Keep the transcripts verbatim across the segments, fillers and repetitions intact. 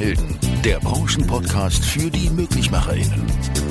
Klimahelden, der Branchenpodcast für die MöglichmacherInnen.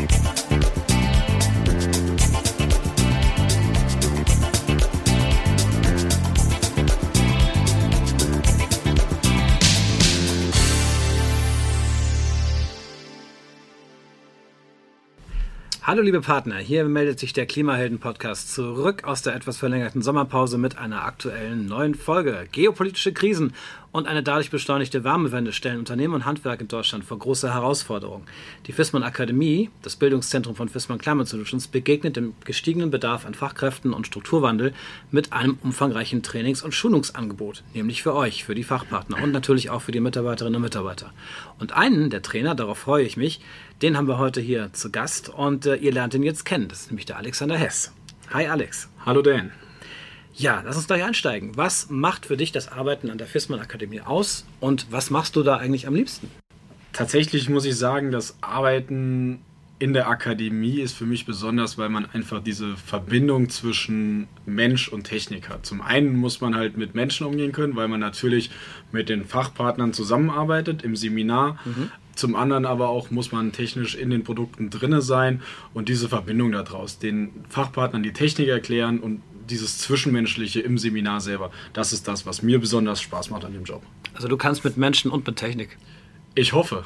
Hallo liebe Partner, hier meldet sich der Klimahelden-Podcast zurück aus der etwas verlängerten Sommerpause mit einer aktuellen neuen Folge. Geopolitische Krisen und eine dadurch beschleunigte Wärmewende stellen Unternehmen und Handwerk in Deutschland vor große Herausforderungen. Die Viessmann Akademie, das Bildungszentrum von Viessmann Climate Solutions, begegnet dem gestiegenen Bedarf an Fachkräften und Strukturwandel mit einem umfangreichen Trainings- und Schulungsangebot, nämlich für euch, für die Fachpartner und natürlich auch für die Mitarbeiterinnen und Mitarbeiter. Und einen der Trainer, darauf freue ich mich, den haben wir heute hier zu Gast und äh, ihr lernt ihn jetzt kennen. Das ist nämlich der Alexander Hess. Hi Alex. Hallo Dan. Ja, lass uns gleich einsteigen. Was macht für dich das Arbeiten an der Viessmann Akademie aus und was machst du da eigentlich am liebsten? Tatsächlich muss ich sagen, das Arbeiten in der Akademie ist für mich besonders, weil man einfach diese Verbindung zwischen Mensch und Technik hat. Zum einen muss man halt mit Menschen umgehen können, weil man natürlich mit den Fachpartnern zusammenarbeitet im Seminar. Mhm. Zum anderen aber auch muss man technisch in den Produkten drinne sein und diese Verbindung daraus, den Fachpartnern die Technik erklären und dieses Zwischenmenschliche im Seminar selber, das ist das, was mir besonders Spaß macht an dem Job. Also du kannst mit Menschen und mit Technik? Ich hoffe.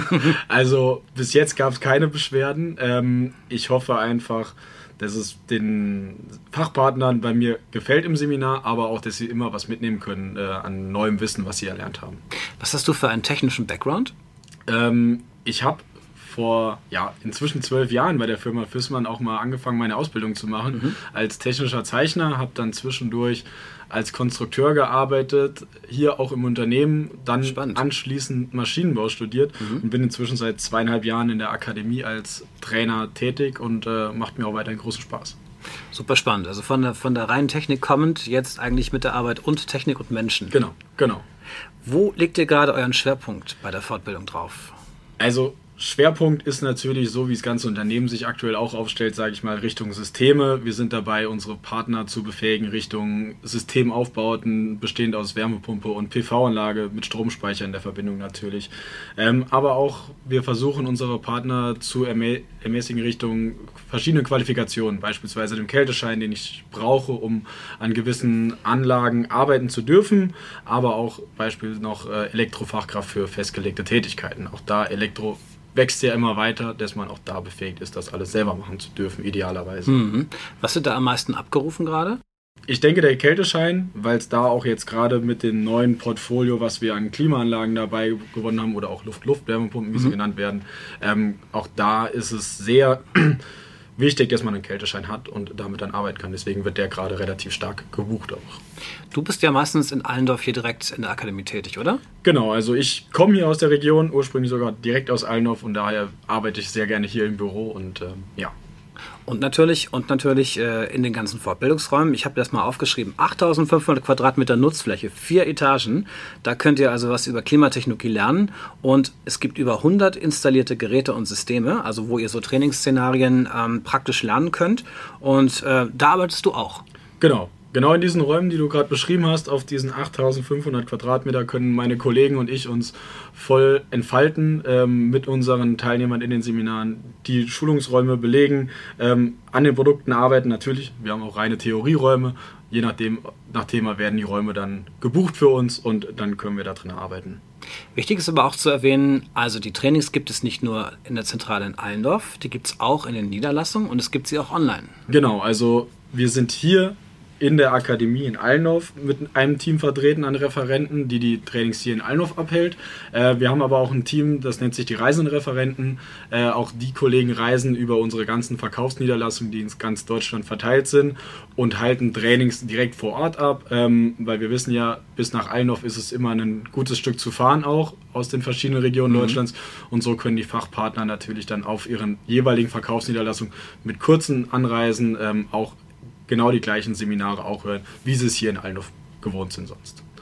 Also bis jetzt gab es keine Beschwerden. Ähm, ich hoffe einfach, dass es den Fachpartnern bei mir gefällt im Seminar, aber auch, dass sie immer was mitnehmen können äh, an neuem Wissen, was sie erlernt haben. Was hast du für einen technischen Background? Ähm, ich habe vor ja, inzwischen zwölf Jahren bei der Firma Viessmann auch mal angefangen, meine Ausbildung zu machen mhm. als technischer Zeichner, habe dann zwischendurch als Konstrukteur gearbeitet, hier auch im Unternehmen, dann Spannend. anschließend Maschinenbau studiert mhm. und bin inzwischen seit zweieinhalb Jahren in der Akademie als Trainer tätig und äh, macht mir auch weiterhin großen Spaß. Super spannend, also von der, von der reinen Technik kommend, jetzt eigentlich mit der Arbeit und Technik und Menschen. Genau, genau. Wo legt ihr gerade euren Schwerpunkt bei der Fortbildung drauf? Also Schwerpunkt ist natürlich, so wie das ganze Unternehmen sich aktuell auch aufstellt, sage ich mal, Richtung Systeme. Wir sind dabei, unsere Partner zu befähigen Richtung Systemaufbauten, bestehend aus Wärmepumpe und P V-Anlage mit Stromspeicher in der Verbindung natürlich. Ähm, aber auch wir versuchen, unsere Partner zu ermä- ermäßigen Richtung verschiedene Qualifikationen, beispielsweise den Kälteschein, den ich brauche, um an gewissen Anlagen arbeiten zu dürfen, aber auch beispielsweise noch äh, Elektrofachkraft für festgelegte Tätigkeiten. Auch da Elektro wächst ja immer weiter, dass man auch da befähigt ist, das alles selber machen zu dürfen, idealerweise. Mhm. Was wird da am meisten abgerufen gerade? Ich denke, der Kälteschein, weil es da auch jetzt gerade mit dem neuen Portfolio, was wir an Klimaanlagen dabei gewonnen haben, oder auch Luft-Luft-Wärmepumpen, wie mhm. sie genannt werden, ähm, auch da ist es sehr wichtig, dass man einen Kälteschein hat und damit dann arbeiten kann. Deswegen wird der gerade relativ stark gebucht auch. Du bist ja meistens in Allendorf hier direkt in der Akademie tätig, oder? Genau, also ich komme hier aus der Region, ursprünglich sogar direkt aus Allendorf und daher arbeite ich sehr gerne hier im Büro und ähm, ja. Und natürlich, und natürlich äh, in den ganzen Fortbildungsräumen. Ich habe das mal aufgeschrieben. achttausendfünfhundert Quadratmeter Nutzfläche, vier Etagen. Da könnt ihr also was über Klimatechnologie lernen. Und es gibt über hundert installierte Geräte und Systeme, also wo ihr so Trainingsszenarien ähm, praktisch lernen könnt. Und äh, da arbeitest du auch. Genau. Genau in diesen Räumen, die du gerade beschrieben hast, auf diesen achttausendfünfhundert Quadratmeter können meine Kollegen und ich uns voll entfalten, ähm, mit unseren Teilnehmern in den Seminaren, die Schulungsräume belegen, ähm, an den Produkten arbeiten. Natürlich, wir haben auch reine Theorieräume. Je nachdem, nach Thema werden die Räume dann gebucht für uns und dann können wir da drin arbeiten. Wichtig ist aber auch zu erwähnen, also die Trainings gibt es nicht nur in der Zentrale in Allendorf, die gibt es auch in den Niederlassungen und es gibt sie auch online. Genau, also wir sind hier in der Akademie in Allendorf mit einem Team vertreten an Referenten, die die Trainings hier in Allendorf abhält. Äh, wir haben aber auch ein Team, das nennt sich die Reisenreferenten. Äh, auch die Kollegen reisen über unsere ganzen Verkaufsniederlassungen, die in ganz Deutschland verteilt sind und halten Trainings direkt vor Ort ab, ähm, weil wir wissen ja, bis nach Allendorf ist es immer ein gutes Stück zu fahren auch aus den verschiedenen Regionen mhm. Deutschlands und so können die Fachpartner natürlich dann auf ihren jeweiligen Verkaufsniederlassungen mit kurzen Anreisen ähm, auch genau die gleichen Seminare auch hören, wie sie es hier in Allendorf gewohnt sind sonst.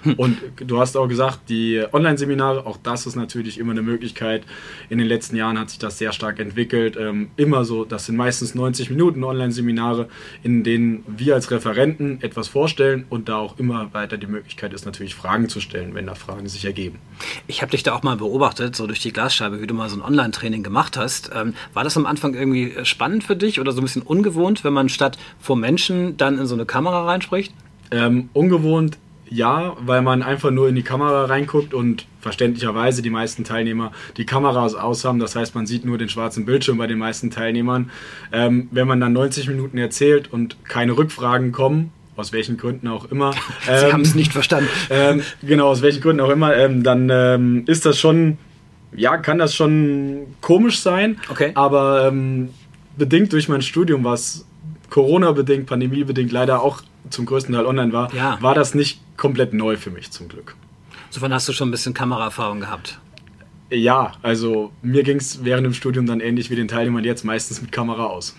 Und du hast auch gesagt, die Online-Seminare, auch das ist natürlich immer eine Möglichkeit. In den letzten Jahren hat sich das sehr stark entwickelt. Ähm, immer so, das sind meistens neunzig Minuten Online-Seminare, in denen wir als Referenten etwas vorstellen und da auch immer weiter die Möglichkeit ist, natürlich Fragen zu stellen, wenn da Fragen sich ergeben. Ich habe dich da auch mal beobachtet, so durch die Glasscheibe, wie du mal so ein Online-Training gemacht hast. Ähm, war das am Anfang irgendwie spannend für dich oder so ein bisschen ungewohnt, wenn man statt vor Menschen dann in so eine Kamera reinspricht? Ähm, ungewohnt ja, weil man einfach nur in die Kamera reinguckt und verständlicherweise die meisten Teilnehmer die Kameras aus haben. Das heißt, man sieht nur den schwarzen Bildschirm bei den meisten Teilnehmern. Ähm, wenn man dann neunzig Minuten erzählt und keine Rückfragen kommen, aus welchen Gründen auch immer. Ähm, Sie haben es nicht verstanden. Ähm, genau, aus welchen Gründen auch immer. Ähm, dann ähm, ist das schon, ja, kann das schon komisch sein. Okay. Aber ähm, bedingt durch mein Studium, was Corona-bedingt, Pandemie-bedingt leider auch zum größten Teil online war, ja. war das nicht komplett neu für mich zum Glück. Insofern hast du schon ein bisschen Kameraerfahrung gehabt. Ja, also mir ging es während dem Studium dann ähnlich wie den Teilnehmern jetzt meistens mit Kamera aus.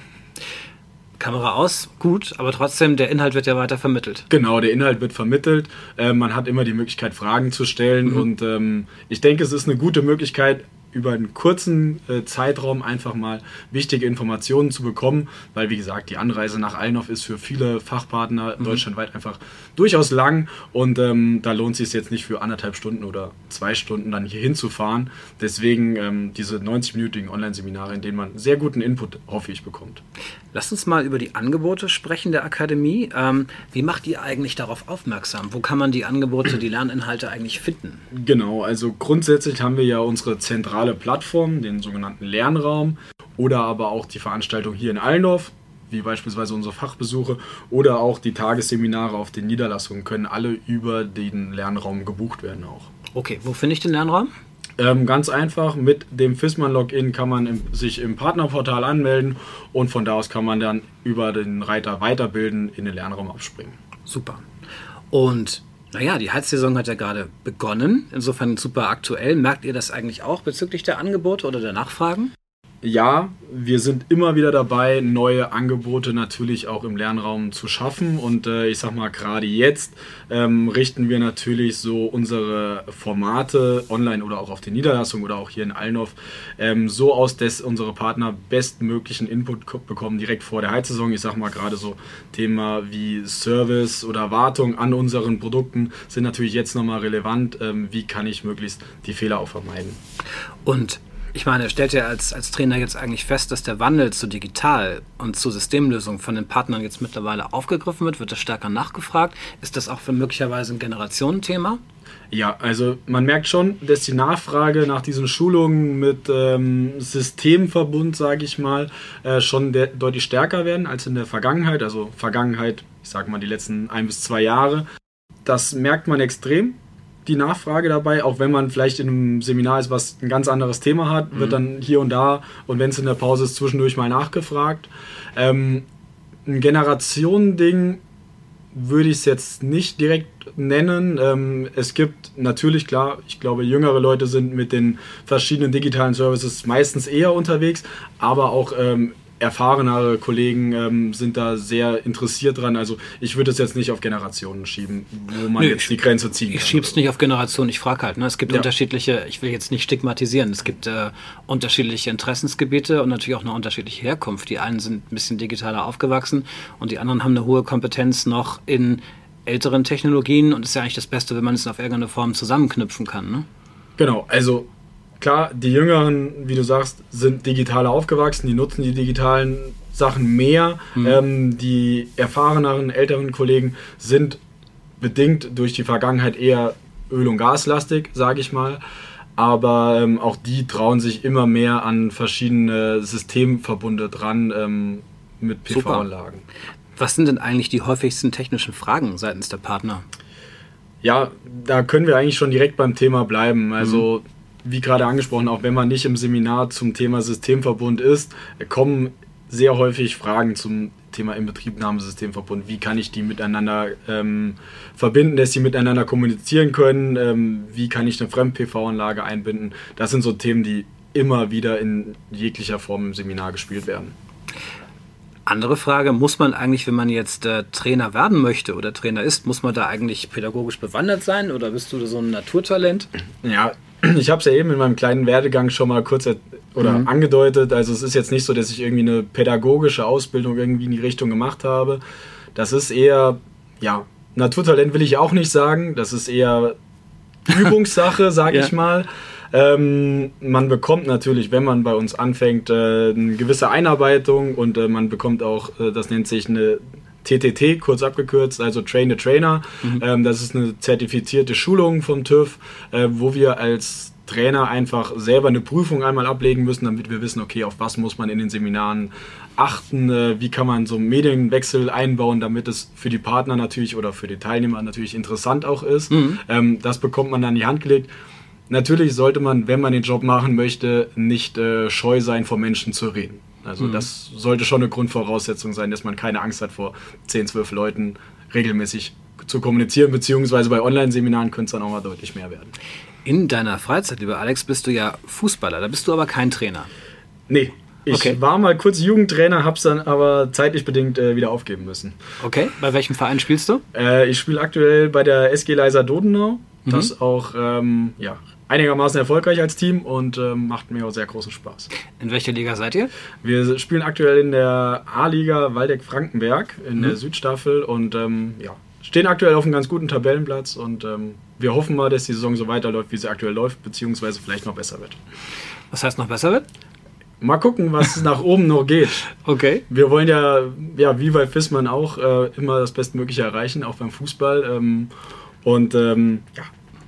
Kamera aus, gut, aber trotzdem, der Inhalt wird ja weiter vermittelt. Genau, der Inhalt wird vermittelt. Äh, man hat immer die Möglichkeit, Fragen zu stellen. Mhm. Und ähm, ich denke, es ist eine gute Möglichkeit, über einen kurzen äh, Zeitraum einfach mal wichtige Informationen zu bekommen, weil wie gesagt, die Anreise nach Allenhof ist für viele Fachpartner mhm. deutschlandweit einfach durchaus lang und ähm, da lohnt es sich jetzt nicht für anderthalb Stunden oder zwei Stunden dann hier hinzufahren. Deswegen ähm, diese neunzig-minütigen Online-Seminare, in denen man sehr guten Input, hoffe ich, bekommt. Lass uns mal über die Angebote sprechen der Akademie. Ähm, wie macht ihr eigentlich darauf aufmerksam? Wo kann man die Angebote, die Lerninhalte eigentlich finden? Genau, also grundsätzlich haben wir ja unsere zentrale Plattform, den sogenannten Lernraum oder aber auch die Veranstaltung hier in Allenhof, wie beispielsweise unsere Fachbesuche oder auch die Tagesseminare auf den Niederlassungen können alle über den Lernraum gebucht werden auch. Okay, wo finde ich den Lernraum? Ähm, ganz einfach, mit dem FISMAN-Login kann man im, sich im Partnerportal anmelden und von da aus kann man dann über den Reiter Weiterbilden in den Lernraum abspringen. Super. Und naja, die Heizsaison hat ja gerade begonnen, insofern super aktuell. Merkt ihr das eigentlich auch bezüglich der Angebote oder der Nachfragen? Ja, wir sind immer wieder dabei, neue Angebote natürlich auch im Lernraum zu schaffen und äh, ich sag mal, gerade jetzt ähm, richten wir natürlich so unsere Formate online oder auch auf den Niederlassungen oder auch hier in Allenhof ähm, so aus, dass unsere Partner bestmöglichen Input k- bekommen direkt vor der Heizsaison. Ich sag mal, gerade so Thema wie Service oder Wartung an unseren Produkten sind natürlich jetzt nochmal relevant. Ähm, wie kann ich möglichst die Fehler auch vermeiden? Und ich meine, stellt ihr als, als Trainer jetzt eigentlich fest, dass der Wandel zu digital und zu Systemlösungen von den Partnern jetzt mittlerweile aufgegriffen wird? Wird das stärker nachgefragt? Ist das auch für möglicherweise ein Generationenthema? Ja, also man merkt schon, dass die Nachfrage nach diesen Schulungen mit ähm, Systemverbund, sage ich mal, äh, schon de- deutlich stärker werden als in der Vergangenheit. Also Vergangenheit, ich sage mal die letzten ein bis zwei Jahre. Das merkt man extrem. Die Nachfrage dabei, auch wenn man vielleicht in einem Seminar ist, was ein ganz anderes Thema hat, wird mhm. dann hier und da und wenn es in der Pause ist, zwischendurch mal nachgefragt. Ähm, ein Generationending würde ich es jetzt nicht direkt nennen. Ähm, es gibt natürlich, klar, ich glaube, jüngere Leute sind mit den verschiedenen digitalen Services meistens eher unterwegs, aber auch ähm, erfahrenere Kollegen ähm, sind da sehr interessiert dran. Also ich würde es jetzt nicht auf Generationen schieben, wo man Nö, jetzt die Grenze ziehen kann. Ich schiebe es nicht auf Generationen, ich frage halt. Ne? Es gibt ja. unterschiedliche, ich will jetzt nicht stigmatisieren, es gibt äh, unterschiedliche Interessensgebiete und natürlich auch eine unterschiedliche Herkunft. Die einen sind ein bisschen digitaler aufgewachsen und die anderen haben eine hohe Kompetenz noch in älteren Technologien und es ist ja eigentlich das Beste, wenn man es auf irgendeine Form zusammenknüpfen kann. Ne? Genau, also klar, die Jüngeren, wie du sagst, sind digitaler aufgewachsen, die nutzen die digitalen Sachen mehr. Mhm. Ähm, die erfahreneren, älteren Kollegen sind bedingt durch die Vergangenheit eher Öl- und Gaslastig, sage ich mal. Aber ähm, auch die trauen sich immer mehr an verschiedene Systemverbunde dran ähm, mit P V-Anlagen. Was sind denn eigentlich die häufigsten technischen Fragen seitens der Partner? Ja, da können wir eigentlich schon direkt beim Thema bleiben. Also mhm. wie gerade angesprochen, auch wenn man nicht im Seminar zum Thema Systemverbund ist, kommen sehr häufig Fragen zum Thema Inbetriebnahmesystemverbund. Wie kann ich die miteinander ähm, verbinden, dass sie miteinander kommunizieren können? Ähm, wie kann ich eine Fremd-P V-Anlage einbinden? Das sind so Themen, die immer wieder in jeglicher Form im Seminar gespielt werden. Andere Frage, muss man eigentlich, wenn man jetzt äh, Trainer werden möchte oder Trainer ist, muss man da eigentlich pädagogisch bewandert sein oder bist du so ein Naturtalent? Ja, ich habe es ja eben in meinem kleinen Werdegang schon mal kurz er- oder mhm. angedeutet. Also es ist jetzt nicht so, dass ich irgendwie eine pädagogische Ausbildung irgendwie in die Richtung gemacht habe. Das ist eher, ja, Naturtalent will ich auch nicht sagen. Das ist eher Übungssache, sage ja. ich mal. Ähm, man bekommt natürlich, wenn man bei uns anfängt, äh, eine gewisse Einarbeitung und äh, man bekommt auch, äh, das nennt sich eine T T T, kurz abgekürzt, also Train the Trainer. Mhm. Ähm, das ist eine zertifizierte Schulung vom TÜV, äh, wo wir als Trainer einfach selber eine Prüfung einmal ablegen müssen, damit wir wissen, okay, auf was muss man in den Seminaren achten, äh, wie kann man so einen Medienwechsel einbauen, damit es für die Partner natürlich oder für die Teilnehmer natürlich interessant auch ist. Mhm. Ähm, das bekommt man dann in die Hand gelegt. Natürlich sollte man, wenn man den Job machen möchte, nicht äh, scheu sein, vor Menschen zu reden. Also mhm. das sollte schon eine Grundvoraussetzung sein, dass man keine Angst hat, vor zehn, zwölf Leuten regelmäßig zu kommunizieren, beziehungsweise bei Online-Seminaren könnte es dann auch mal deutlich mehr werden. In deiner Freizeit, lieber Alex, bist du ja Fußballer, da bist du aber kein Trainer. Nee, ich okay. war mal kurz Jugendtrainer, hab's dann aber zeitlich bedingt äh, wieder aufgeben müssen. Okay, bei welchem Verein spielst du? Äh, ich spiele aktuell bei der S G Leiser Dodenau, mhm. das auch ähm, ja, einigermaßen erfolgreich als Team und ähm, macht mir auch sehr großen Spaß. In welcher Liga seid ihr? Wir spielen aktuell in der A-Liga Waldeck-Frankenberg in mhm. der Südstaffel und ähm, ja, stehen aktuell auf einem ganz guten Tabellenplatz und ähm, wir hoffen mal, dass die Saison so weiterläuft, wie sie aktuell läuft, beziehungsweise vielleicht noch besser wird. Was heißt noch besser wird? Mal gucken, was nach oben noch geht. Okay. Wir wollen ja, ja wie bei Fissmann auch, äh, immer das Bestmögliche erreichen, auch beim Fußball. Ähm, und ähm, ja,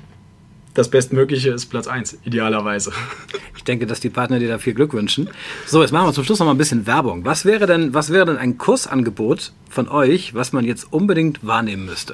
das Bestmögliche ist Platz eins, idealerweise. Ich denke, dass die Partner dir da viel Glück wünschen. So, jetzt machen wir zum Schluss noch mal ein bisschen Werbung. Was wäre denn, was wäre denn ein Kursangebot von euch, was man jetzt unbedingt wahrnehmen müsste?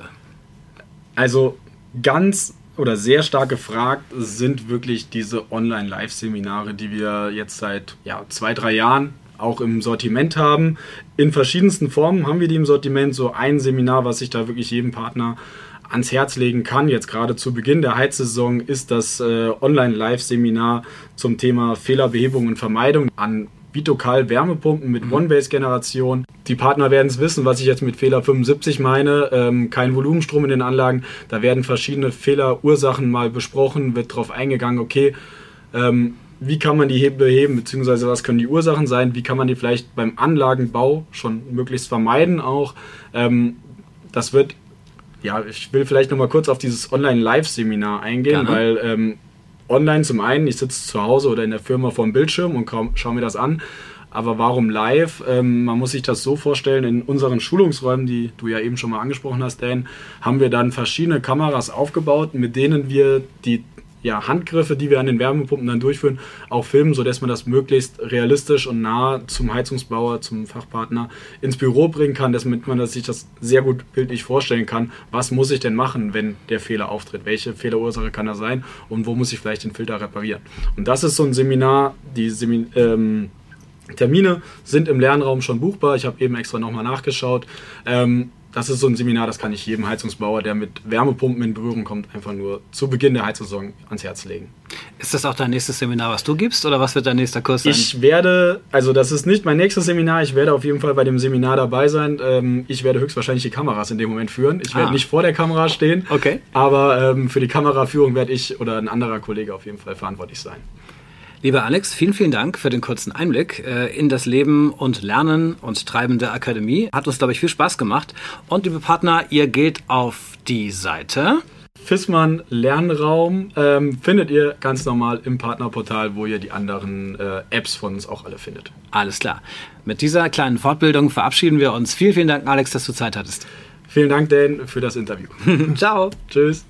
Also ganz oder sehr stark gefragt sind wirklich diese Online-Live-Seminare, die wir jetzt seit ja, zwei, drei Jahren auch im Sortiment haben. In verschiedensten Formen haben wir die im Sortiment. So ein Seminar, was ich da wirklich jedem Partner ans Herz legen kann, jetzt gerade zu Beginn der Heizsaison, ist das äh, Online-Live-Seminar zum Thema Fehlerbehebung und Vermeidung an Vitokal Wärmepumpen mit mhm. One-Base-Generation. Die Partner werden es wissen, was ich jetzt mit Fehler fünfundsiebzig meine. Ähm, kein Volumenstrom in den Anlagen. Da werden verschiedene Fehlerursachen mal besprochen, wird darauf eingegangen, okay, ähm, wie kann man die beheben, beziehungsweise was können die Ursachen sein, wie kann man die vielleicht beim Anlagenbau schon möglichst vermeiden auch. Ähm, das wird, ja, ich will vielleicht nochmal kurz auf dieses Online-Live-Seminar eingehen, Gerne. weil ähm, online zum einen, ich sitze zu Hause oder in der Firma vor dem Bildschirm und schaue mir das an, aber warum live? Ähm, man muss sich das so vorstellen, in unseren Schulungsräumen, die du ja eben schon mal angesprochen hast, Dan, haben wir dann verschiedene Kameras aufgebaut, mit denen wir die ja, Handgriffe, die wir an den Wärmepumpen dann durchführen, auch filmen, sodass man das möglichst realistisch und nah zum Heizungsbauer, zum Fachpartner ins Büro bringen kann, damit man sich das sehr gut bildlich vorstellen kann. Was muss ich denn machen, wenn der Fehler auftritt? Welche Fehlerursache kann er sein? Und wo muss ich vielleicht den Filter reparieren? Und das ist so ein Seminar, die Semin- ähm, Termine sind im Lernraum schon buchbar. Ich habe eben extra nochmal nachgeschaut. Ähm, Das ist so ein Seminar, das kann ich jedem Heizungsbauer, der mit Wärmepumpen in Berührung kommt, einfach nur zu Beginn der Heizsaison ans Herz legen. Ist das auch dein nächstes Seminar, was du gibst, oder was wird dein nächster Kurs sein? Ich werde, also das ist nicht mein nächstes Seminar, ich werde auf jeden Fall bei dem Seminar dabei sein. Ich werde höchstwahrscheinlich die Kameras in dem Moment führen. Ich werde ah. nicht vor der Kamera stehen, okay. aber für die Kameraführung werde ich oder ein anderer Kollege auf jeden Fall verantwortlich sein. Lieber Alex, vielen, vielen Dank für den kurzen Einblick in das Leben und Lernen und Treiben der Akademie. Hat uns, glaube ich, viel Spaß gemacht. Und liebe Partner, ihr geht auf die Seite Fissmann Lernraum ähm, findet ihr ganz normal im Partnerportal, wo ihr die anderen äh, Apps von uns auch alle findet. Alles klar. Mit dieser kleinen Fortbildung verabschieden wir uns. Vielen, vielen Dank, Alex, dass du Zeit hattest. Vielen Dank, Dan, für das Interview. Ciao. Tschüss.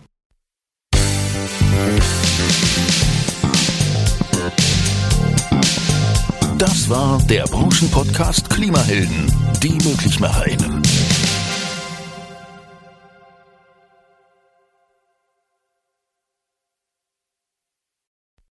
Das war der Branchenpodcast Klimahelden, die Möglichmacherinnen.